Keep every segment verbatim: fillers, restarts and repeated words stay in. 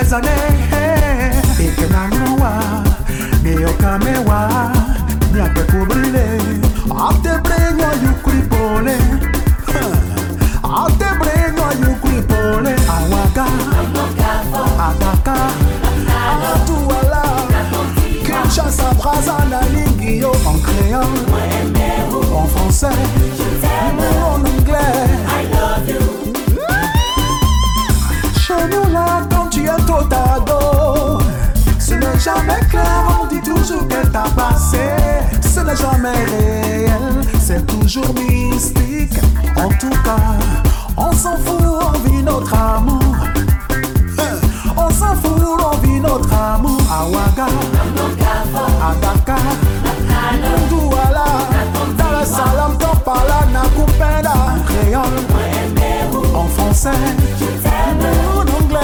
des années. Et que n'anoua, Neo Kamewa, Nyake Kubrile, Ate Brengo Yukripole, Ate Brengo Yukripole, Awaka, Adaka, Atuala, Kinshasa, Braza, Nalingio, en créole, en français, en anglais. Chez nous là, quand tu es Totago, ce n'est jamais clair, on dit toujours qu'elle t'a passé. Ce n'est jamais réel, c'est toujours mystique. En tout cas, on s'en fout, on vit notre amour. On s'en fout, on vit notre amour. À Ouaga, à Dakar, Douala, Dar es Salaam, Kampala, Nakupenda. En créole, en français, en anglais.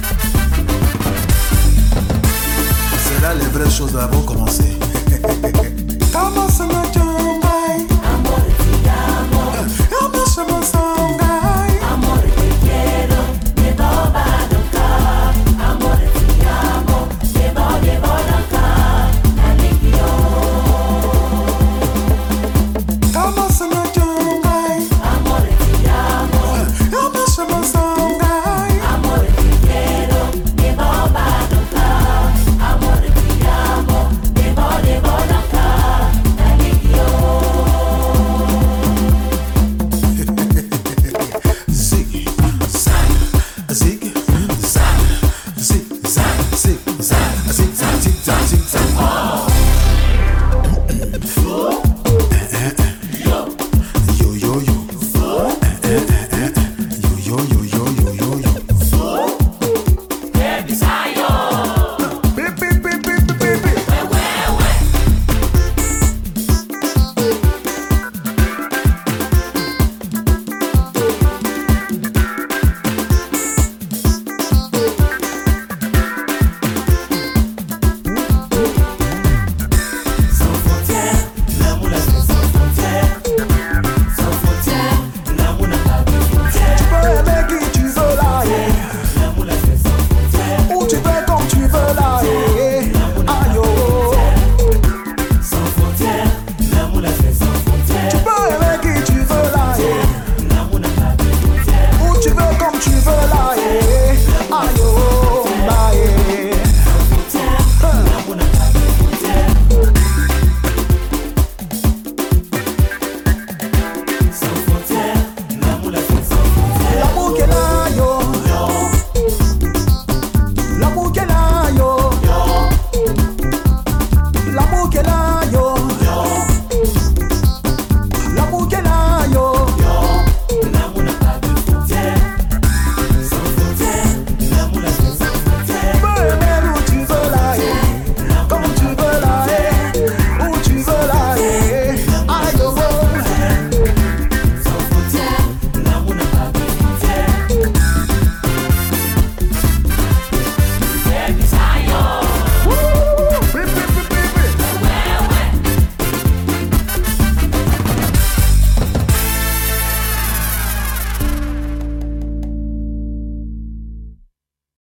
C'est là les vraies choses avant de commencer.